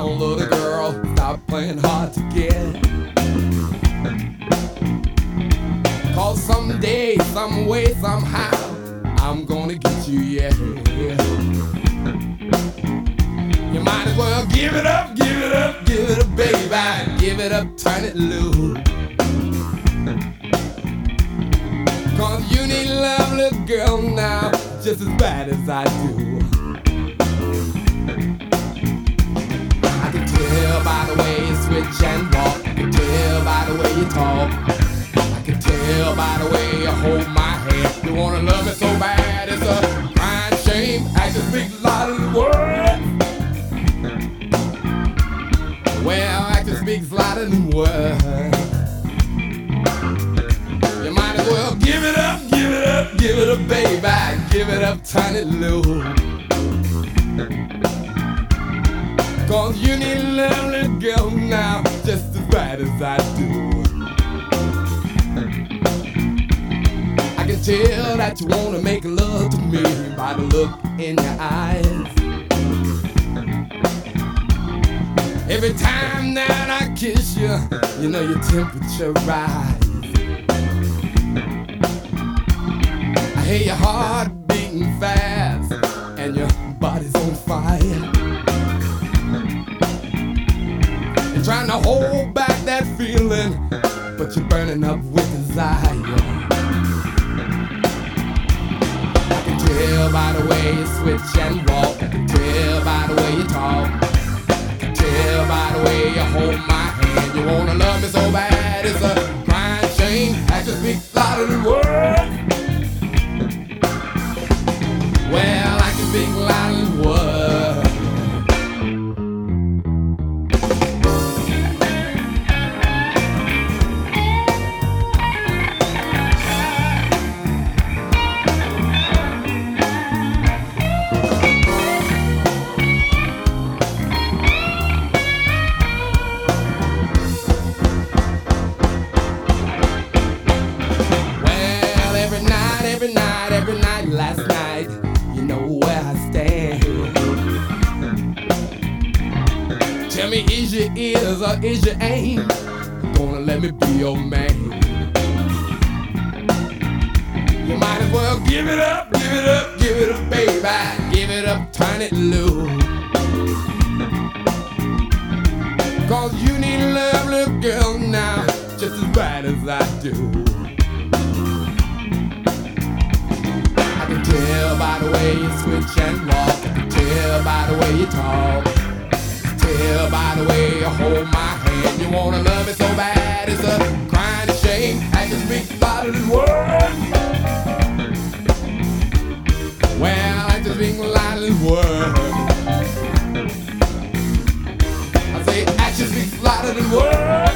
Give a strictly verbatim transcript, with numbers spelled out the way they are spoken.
now, little girl, stop playing hard to get. Cause someday, some way, somehow, I'm gonna get you, yeah. You might as well give it up, give it up, give it up, baby. Give it up, turn it loose. Cause you need love, little girl, now, just as bad as I do. I can tell by the way you switch and walk. I can tell by the way you talk. I can tell by the way you hold my hand. You wanna love me so bad, it's a crying shame. Actions speak louder than words. Well, actions speak louder than words. You might as well give it up, give it up, give it up, baby. Give it up, turn it loose. Cause you need love, little girl, now, just as bad as I do. I can tell that you wanna make love to me by the look in your eyes. Every time that I kiss you, you know your temperature rise. I hear your heart beating fast and your body's on fire. You're trying to hold back that feeling, but you're burning up with desire. I can tell by the way you switch and walk. I can tell by the way you talk. I can tell by the way you hold my hand. You wanna love me so bad, it's a crying shame. Actions speak louder than words. Well, I can speak louder than words. Every night, every night, last night, you know where I stand. Tell me, is your ears or is your aim gonna let me be your man? You might as well give it up, give it up, give it up, baby. Give it up, turn it loose. Cause you need love, little girl, now, just as bad as I do. I can tell by the way you switch and walk. I can tell by the way you talk. I can tell by the way you hold my hand. You wanna love me so bad, it's a crying shame. Actions speak louder than words. Well, actions speak louder than words. I say actions speak louder than words.